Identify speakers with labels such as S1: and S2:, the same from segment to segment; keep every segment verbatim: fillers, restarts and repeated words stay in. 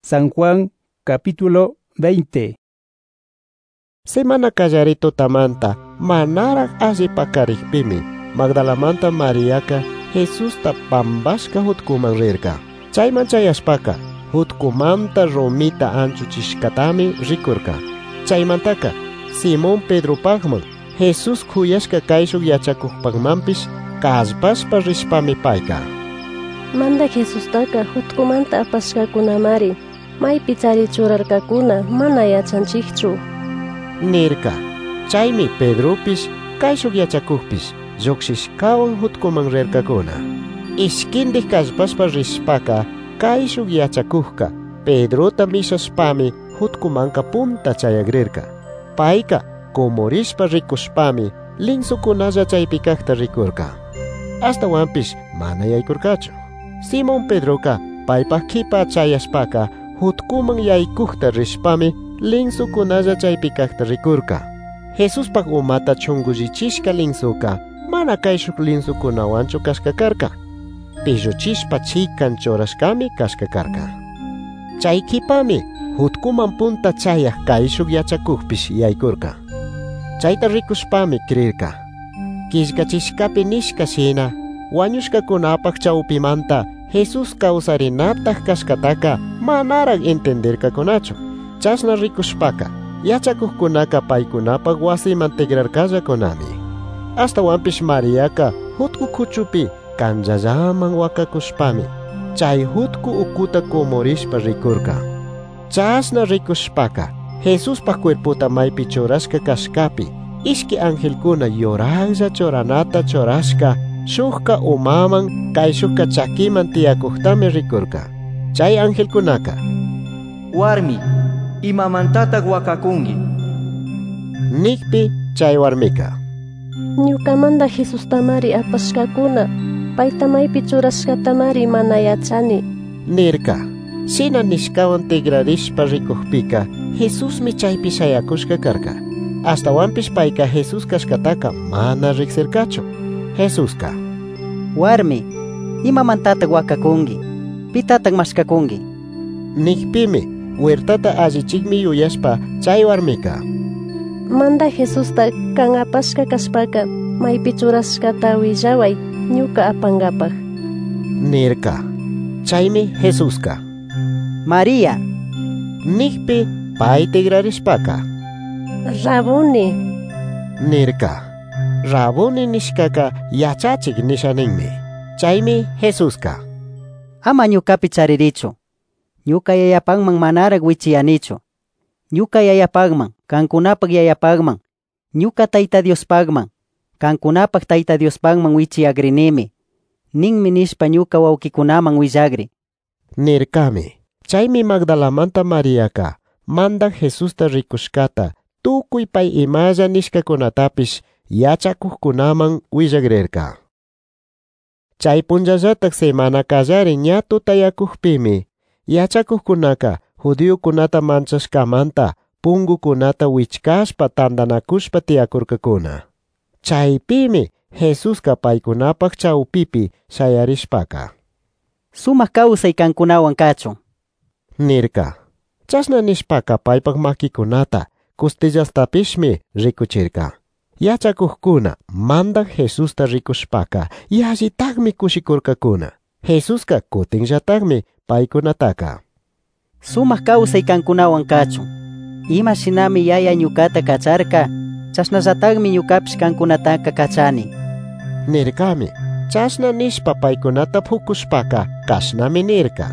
S1: San Juan, capítulo veinte.
S2: Semana kallarito tamanta, manarak asipakarikpimi, Magdalamanta Mariaka, Jesus ta pambashka hutkuman rirka. Chayman chayashpaka, hutkumanta romita anchuchishkatami rikurka. Chaymantaka, Simón Pedro pagman, Jesus kuyashka kaishuk yachakukpagmanpish, kaspashpa rishpami payka.
S3: Manda Jesus taka hutkumanta apashkakunamari, maypi chari churarkakuna mana yachanchikchu.
S2: Nirka, chaymi Pedropish, kaishuk yachakukpish, lluqshishkawan hutkuman rirkakuna. Ishkindik kaspashpa rishpaka, kaishuk yachakukka, Pedrota mishashpami hutkumanka punta chayagrirka. Payka, komorishpa rikushpami, linsukunalla chaypikakta rikurka. Hasta wampish mana yaykurkachu. Simón Pedroka, paypak kipa chayashpaka, hutkuman yaykukta rishpami, linsukunalla chaypikakta rikurka. Jesuspak umata chungullichishka linsuka, mana kaishuk linsukunawanchu kashkakarka. Pilluchishpa chikan chorashkami kashkakarka. Chaykipami, hutkuman punta chayaq kaishuk yachakukpish yaykurka. Chayta rikushpami krirka. Kishkachishkapi nishka shina, wañushkakunapak chawpimanta Jesus kawsarinaptaj kashkataka manaraq entenderkakunachu. Chashna rikushpaka, yachakukkunaka paykunapak wasiman tigrarkallakunami. Hasta wampish Mariaka hutku kuchupi kanllallaman wakakushpami, chay hutku ukuta komorishpa rikurka. Chashna rikushpaka, Jesuspak cuerputa maypi chorashka kashkapi, ishki angelkuna yoraqlla choranata chorashka, shukka umaman kaishukka chakiman tiyakuktami rikurka. Chay angelkunaka,
S4: warmi, imamantataq wakakunki.
S2: Nikpi chay warmika,
S3: Ñukamanta Jesustamari apashkakuna, payta maypi churashkatamari mana yachani.
S2: nirka. Shina nishkawan tigrarishpa rikukpika, Jesusmi chaypi shayakushka karka. Hasta wampish payka Jesus kashkataka mana riksirkachu. Jesuska,
S5: warmi, imamantataq wakakunki, pitataq mashkakunki.
S2: nikpimi, huertata allichikmi yuyashpa chay warmika.
S3: Manda Jesusta kan apashka kashpaka, maypi churashkata willaway, ñuka apankapaj.
S2: Nirka. Chaymi Jesuska,
S5: María,
S2: nikpi pay tigrarishpaka.
S3: Rabuni,
S2: Nirka. Rabuni nishkaka yachachik nishaninmi. Chaymi Jesuska,
S5: ama ñukapi charirichu. Ñuka yayapakman manaraq wichiyanichu. Ñuka yayapakman, kankunapak yayapakman, ñuka Tayta Diospakman, kankunapak Tayta Diospakman wichiyagrinimi. Ninmi nishpa ñuka wawkikunaman willagri.
S2: nirkami. Chaymi Magdalamanta Mariaka, manda Jesusta rikushkata, tukuy pay imalla nishkakunatapish yachakukkunaman willagrirka. Chay punllallatak semana kallari ña tutayakukpimi, yachakukkunaka judiokunata manchashkamanta pungukunata wichkashpa tandanakushpa tiyakurkakuna. Chaypimi Jesuska paykunapak chawpipi shayarishpaka,
S5: Sumaq kawsay kankunawan kachu.
S2: nirka. Chashna nishpaka paypak makikunata kustillastapishmi rikuchirka. Yachakukuna manda Jesusta rikushpaka yallitakmi kushikurkakuna. Jesuska kutinllatagmi paykunataka.
S5: Sumaq kawsay kankunawan kachu. Ima shinami yaya ñukata kacharka, chashnallataqmi ñukapish kankunataka kachani.
S2: Nirkami. Chashna nishpa paykunata phukushpaka kashnami nirka.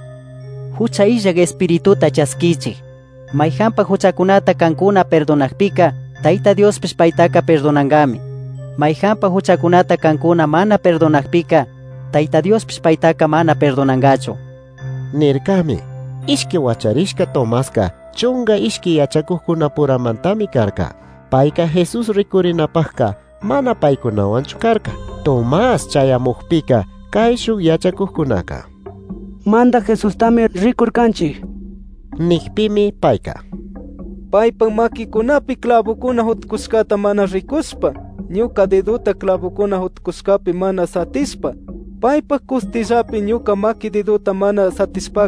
S5: Hucha illak espirituta chaskichik. Mayhampa huchakunata kankuna perdonakpika, Tayta Diospish paytaka perdonangami. Mayhampa huchakunata kankuna mana perdonakpika, Tayta Diospish paytaka mana perdonangachu.
S2: Nirkami. Ishki wacharishka Tomaska chunga ishki yachakukkunapuramantammi karka. Payka Jesus rikurinapajka mana paykunawanchu karka. Tomás chayamukpika kaishuk yachakukkunaka,
S6: manda Jesustami rikurkanchik.
S2: nikpimi payka.
S7: Paypak makikunapi clavukuna hutkushkata mana rikuspa, ñuka deduta clavukuna hutkushkapi mana satispa, paypak kustillapi ñuka maki deduta mana satispaka,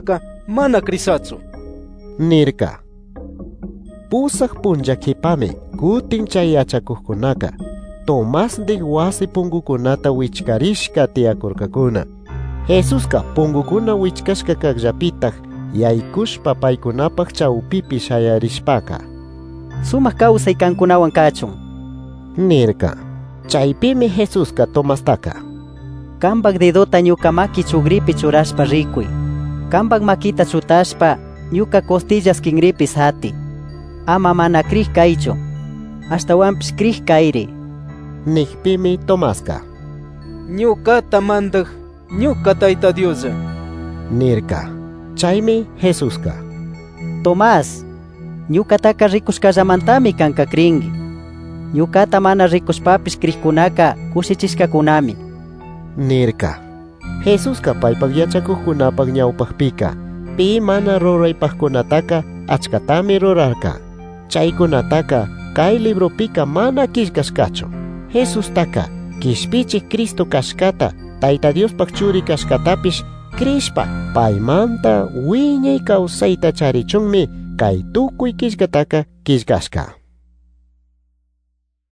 S7: mana krisatsu.
S2: Nirka. Pusak punllakipami kutin chay yachakuqkunaqa Tomasdik wasi pungukunata wichkarishka tiyakurkakuna. Jesusqa pungukuna wichkashka kaqllapitaq yaykushpa paykunapaq chawpipi shayarishpaka.
S5: Sumaq kawsay kankunawan kachun.
S2: Nirka. Chaypimi Jesusqa Tomastaka.
S5: Kambak dedota ñuka maki chugripi churashpa rikuy. Kambak makita chutashpa ñuka costillas kinripis hati. Ama mana krij kaychu. Ashtawanpish krij kayri.
S2: Nikpimi Tomasqa.
S7: Ñukata mandag ñuka Tayta Dioslla.
S2: Nirka. Chaymi Jesusqa.
S5: Tomás, ñukataka rikushkallamantami kanka kringi. Ñukata mana rikushpapish krijkunaka kushichishkakunami.
S2: Nirka. Jesusqa paypaq yachakuqkunapaq ñawpaqpika pi mana ruraypaqkunataka achkatami rurarka. Chaykunataka kay libropika mana kishkashkachu. Jesustaka kishpichik Cristo kashkata Tayta Diospaq churi kashkatapish krishpa paymanta wiñay kawsayta charichunmi kay tukuy kishkataka kishkashka.